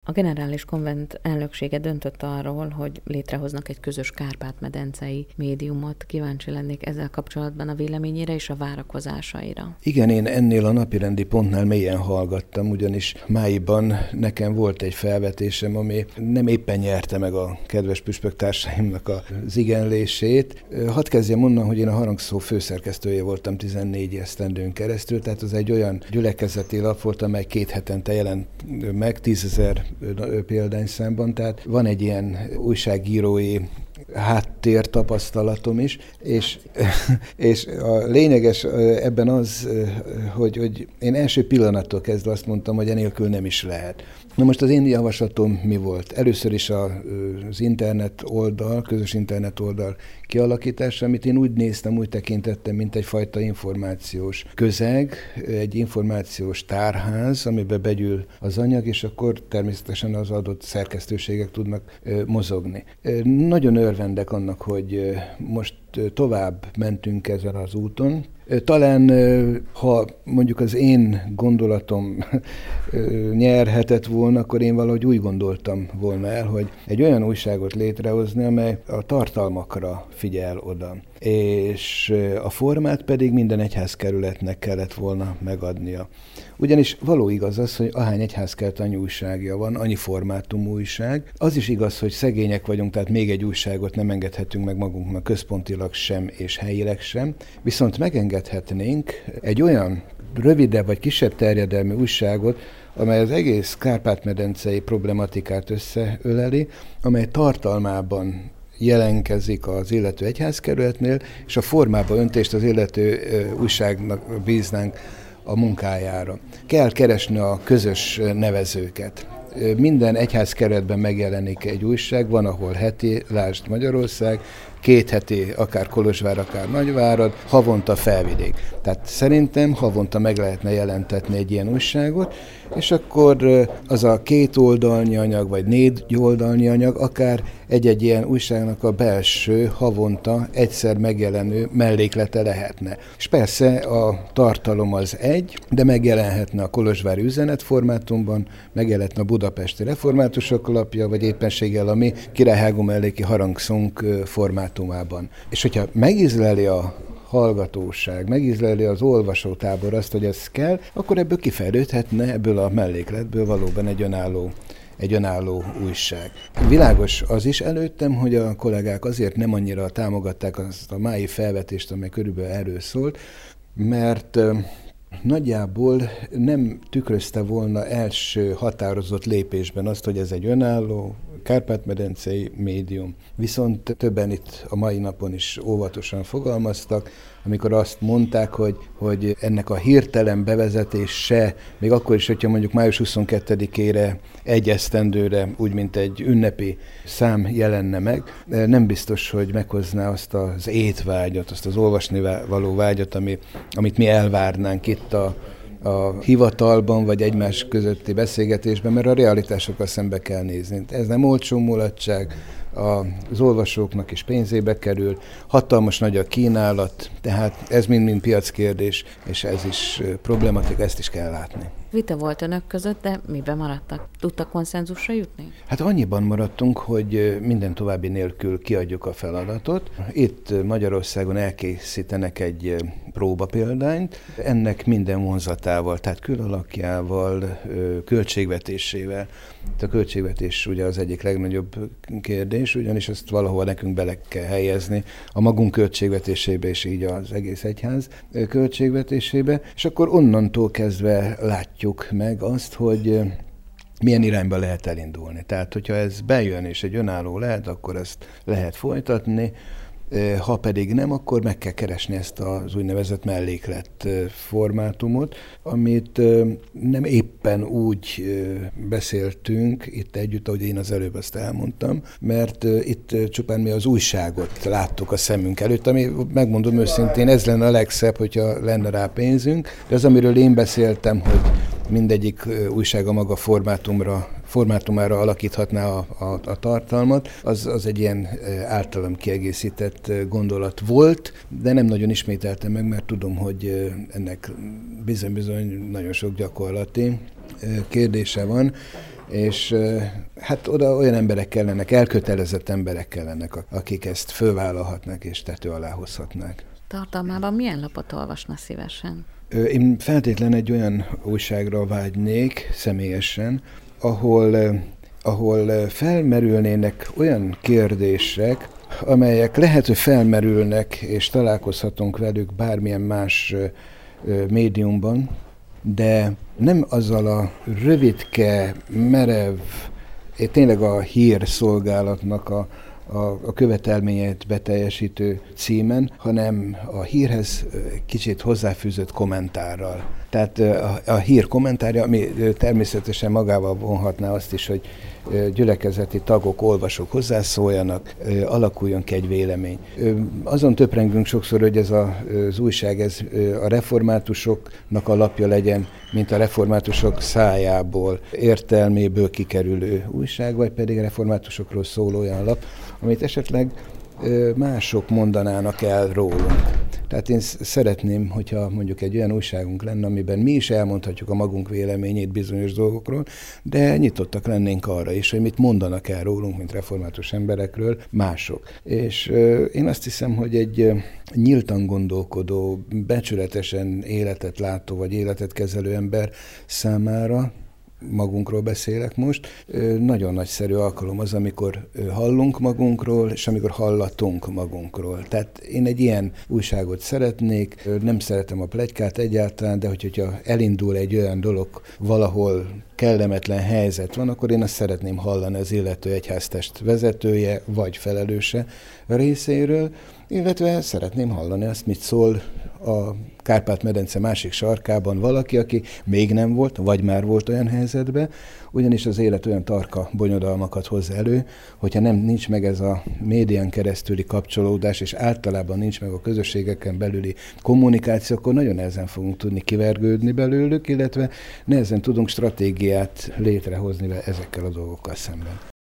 A Generális Konvent elnöksége döntött arról, hogy létrehoznak egy közös Kárpát-medencei médiumot. Kíváncsi lennék ezzel kapcsolatban a véleményére és a várakozásaira. Igen, én ennél a napirendi pontnál mélyen hallgattam, ugyanis májban nekem volt egy felvetésem, ami nem éppen nyerte meg a kedves püspöktársaimnak az igenlését. Hadd kezdjem onnan, hogy én a Harangszó főszerkesztője voltam 14 esztendőn keresztül, tehát az egy olyan gyülekezeti lap volt, amely 2 hetente jelent meg 10 000 példányszámban, tehát van egy ilyen újságírói háttér tapasztalatom is, és a lényeges ebben az, hogy én első pillanattól kezdve azt mondtam, hogy enélkül nem is lehet. Na most az én javaslatom mi volt? Először is az internet oldal, közös internet oldal kialakítása, amit én úgy néztem, úgy tekintettem, mint egyfajta információs közeg, egy információs tárház, amiben begyűl az anyag, és akkor természetesen az adott szerkesztőségek tudnak mozogni. Nagyon örvendek annak, hogy most tovább mentünk ezen az úton. Talán, ha mondjuk az én gondolatom nyerhetett volna, akkor én valahogy úgy gondoltam volna el, hogy egy olyan újságot létrehozni, amely a tartalmakra figyel oda, és a formát pedig minden egyházkerületnek kellett volna megadnia. Ugyanis való igaz az, hogy ahány egyházkert, annyi újságja van, annyi formátumú újság. Az is igaz, hogy szegények vagyunk, tehát még egy újságot nem engedhetünk meg magunknak központilag sem és helyileg sem, viszont megengedhetnénk egy olyan rövidebb vagy kisebb terjedelmű újságot, amely az egész Kárpát-medencei problematikát összeöleli, amely tartalmában jelenkezik az illető egyházkerületnél, és a formába öntést az illető újságnak bíznánk a munkájára. Kell keresni a közös nevezőket. Minden egyházkerületben megjelenik egy újság, van, ahol heti, lásd Magyarország, 2 heti, akár Kolozsvár, akár Nagyvárad, havonta Felvidék. Tehát szerintem havonta meg lehetne jelentetni egy ilyen újságot, és akkor az a 2 oldalnyi anyag, vagy 4 oldalnyi anyag, akár egy-egy ilyen újságnak a belső, havonta egyszer megjelenő melléklete lehetne. És persze a tartalom az egy, de megjelenhetne a kolozsvári üzenet formátumban, megjelenhetne a budapesti reformátusok lapja, vagy éppenséggel a mi Királyhágó melléki harangszónk formátumában. És hogyha megízleli a hallgatóság, megízleli az olvasótábor azt, hogy ez kell, akkor ebből kifejlődhetne, ebből a mellékletből valóban egy önálló újság. Világos az is előttem, hogy a kollégák azért nem annyira támogatták azt a mái felvetést, amely körülbelül erről szólt, mert nagyjából nem tükrözte volna első határozott lépésben azt, hogy ez egy önálló Kárpát-medencei médium. Viszont többen itt a mai napon is óvatosan fogalmaztak, amikor azt mondták, hogy ennek a hirtelen bevezetése, még akkor is, hogyha mondjuk május 22-ére egy esztendőre, úgy mint egy ünnepi szám jelenne meg, nem biztos, hogy meghozná azt az étvágyat, azt az olvasni való vágyat, amit mi elvárnánk itt a hivatalban, vagy egymás közötti beszélgetésben, mert a realitásokkal szembe kell nézni. Ez nem olcsó mulatság, az olvasóknak is pénzébe kerül, hatalmas nagy a kínálat, tehát ez mind-mind piackérdés, és ez is problematika, ezt is kell látni. Vita volt önök között, de miben maradtak? Tudtak konszenzusra jutni? Hát annyiban maradtunk, hogy minden további nélkül kiadjuk a feladatot. Itt Magyarországon elkészítenek egy próbapéldányt, ennek minden vonzatával, tehát külalakjával, költségvetésével. A költségvetés ugye az egyik legnagyobb kérdés, ugyanis ezt valahol nekünk bele kell helyezni a magunk költségvetésébe, és így az egész egyház költségvetésébe, és akkor onnantól kezdve látjuk meg azt, hogy milyen irányba lehet elindulni. Tehát, hogyha ez bejön és egy önálló lehet, akkor ezt lehet folytatni, ha pedig nem, akkor meg kell keresni ezt az úgynevezett melléklet formátumot, amit nem éppen úgy beszéltünk itt együtt, ahogy én az előbb azt elmondtam, mert itt csupán mi az újságot láttuk a szemünk előtt, ami, megmondom őszintén, ez lenne a legszebb, hogyha lenne rá pénzünk, de az, amiről én beszéltem, hogy mindegyik újság a maga formátumára alakíthatná a tartalmat, az egy ilyen általam kiegészített gondolat volt, de nem nagyon ismételtem meg, mert tudom, hogy ennek bizony nagyon sok gyakorlati kérdése van, és hát oda olyan emberek kellenek, elkötelezett emberek kellenek, akik ezt fölvállalhatnak és tető alá hozhatnák. Tartalmában milyen lapot olvasna szívesen? Én feltétlenül egy olyan újságra vágynék személyesen, ahol felmerülnének olyan kérdések, amelyek lehet, hogy felmerülnek, és találkozhatunk velük bármilyen más médiumban, de nem azzal a rövidke, merev, tényleg a hírszolgálatnak a követelményeit beteljesítő címen, hanem a hírhez kicsit hozzáfűzött kommentárral. Tehát a hír kommentárja, ami természetesen magával vonhatná azt is, hogy gyülekezeti tagok, olvasók hozzászóljanak, alakuljon ki egy vélemény. Azon töprengünk sokszor, hogy ez az újság a reformátusoknak a lapja legyen, mint a reformátusok szájából, értelméből kikerülő újság, vagy pedig a reformátusokról szóló olyan lap, amit esetleg mások mondanának el rólunk. Tehát én szeretném, hogyha mondjuk egy olyan újságunk lenne, amiben mi is elmondhatjuk a magunk véleményét bizonyos dolgokról, de nyitottak lennénk arra is, hogy mit mondanak el rólunk, mint református emberekről mások. És én azt hiszem, hogy egy nyíltan gondolkodó, becsületesen életet látó vagy életet kezelő ember számára, magunkról beszélek most, nagyon nagyszerű alkalom az, amikor hallunk magunkról, és amikor hallatunk magunkról. Tehát én egy ilyen újságot szeretnék, nem szeretem a pletykát egyáltalán, de hogyha elindul egy olyan dolog, valahol kellemetlen helyzet van, akkor én azt szeretném hallani az illető egyháztest vezetője vagy felelőse részéről, illetve szeretném hallani azt, mit szól a Kárpát-medence másik sarkában valaki, aki még nem volt, vagy már volt olyan helyzetben, ugyanis az élet olyan tarka bonyodalmakat hoz elő, hogyha nincs meg ez a médián keresztüli kapcsolódás, és általában nincs meg a közösségeken belüli kommunikáció, akkor nagyon nehezen fogunk tudni kivergődni belőlük, illetve nehezen tudunk stratégiát létrehozni ezekkel a dolgokkal szemben.